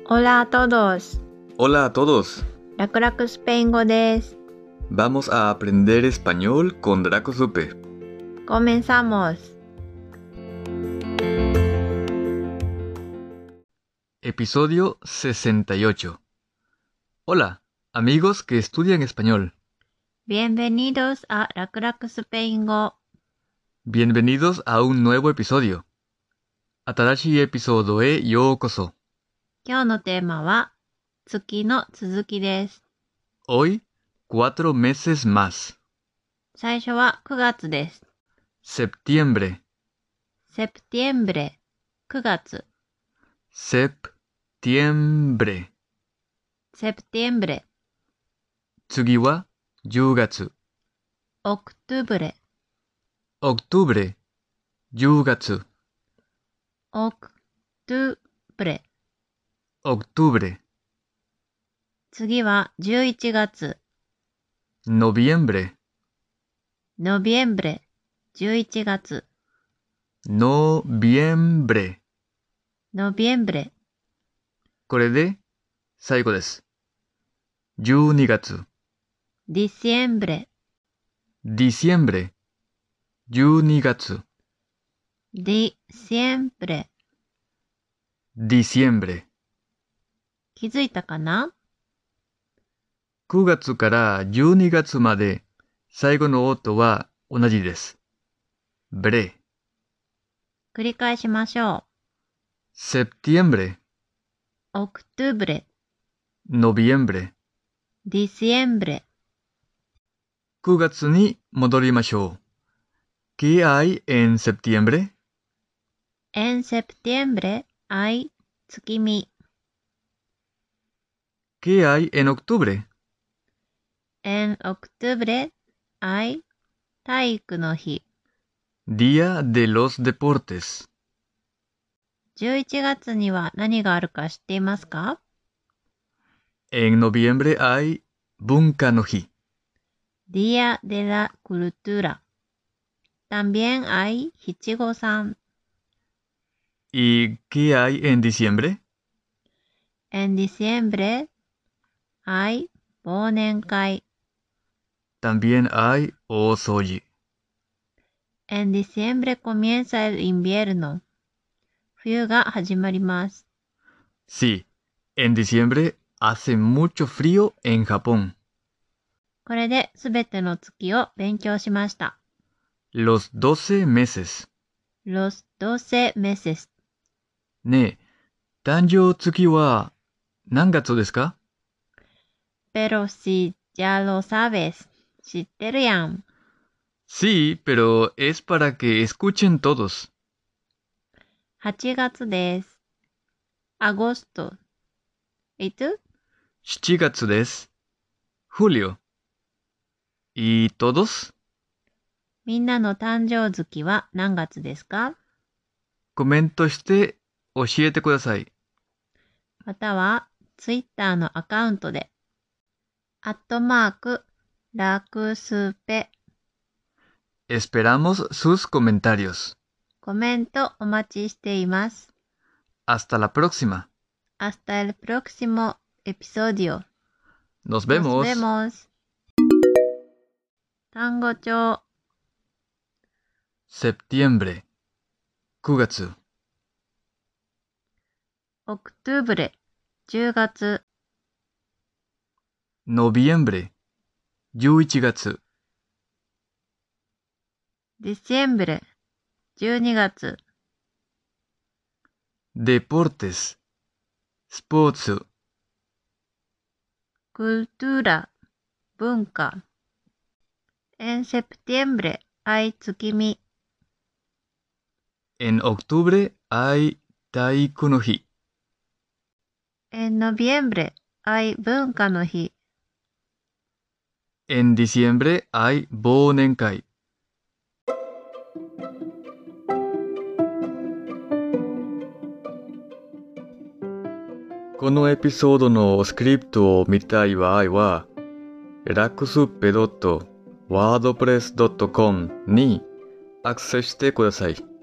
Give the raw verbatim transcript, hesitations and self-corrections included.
Hola a todos. Hola a todos. 楽々スペイン語です。 Vamos a aprender español con Draco Supe. Comenzamos. Episodio sesenta y ocho. Hola, amigos que estudian español. Bienvenidos a 楽々スペイン語。 Bienvenidos a un nuevo episodio. 新しいエピソードへようこそ。 今日のテーマは月の続きです。 Hoy, cuatro meses más. 最初はくがつです。 Septiembre. Septiembre くがつ。 Septiembre. Septiembre 次はじゅうがつ。 Octubre Octubre. じゅうがつ。 Octubre Octubre. 次はじゅういちがつ。 Noviembre. Noviembre じゅういちがつ。 Noviembre. Noviembre これで最後です。じゅうにがつ。 Diciembre Diciembre. じゅうにがつ。 Diciembre Diciembre. 気づいたかな？ くがつからじゅうにがつまで最後の音は同じです。bre。 繰り返しましょう。 Septiembre. Octubre Noviembre. Diciembre くがつに戻りましょう。¿Qué hay en septiembre? En septiembre hay 月見。 ¿Qué hay en octubre? En octubre hay 体育の日。 Día de los deportes. じゅういちがつには何があるか知っていますか？ En noviembre hay 文化の日。 Día de la Cultura. También hay 七五三。 ¿Y qué hay en diciembre? En diciembre hay 忘年会。 También hay 大掃除。 En diciembre comienza el invierno. 冬が始まります。 Sí, en diciembre hace mucho frío en Japón. これですべての月を勉強しました。 Los doce meses. Los doce meses. ねえ、誕生月は何月ですか？ Pero si ya lo sabes. 知ってるやん。 Sí, pero es para que escuchen todos. はちがつです。agosto. いつ？ しちがつです。julio. ¿Y todos? みんなの誕生月は何月ですか？ コメントして教えてください。 または、ツイッターのアカウントで、アットマーク、ラクスペ。 Esperamos sus comentarios. コメントお待ちしています。 Hasta la próxima. Hasta el próximo episodio. Nos vemos. Nos vemos. 単語帳 Septiembre. くがつ。 Octubre じゅうがつ Noviembre. じゅういちがつ。 Diciembre じゅうにがつ Deportes. スポーツ。 Cultura 文化 En septiembre hay 月見 En octubre hay 体育の日。 En noviembre hay 文化の日 En diciembre hay 忘年会。このエピソードのスクリプトを見たい場合は、ラクスペ ドットワードプレス ドットコム にアクセスしてください。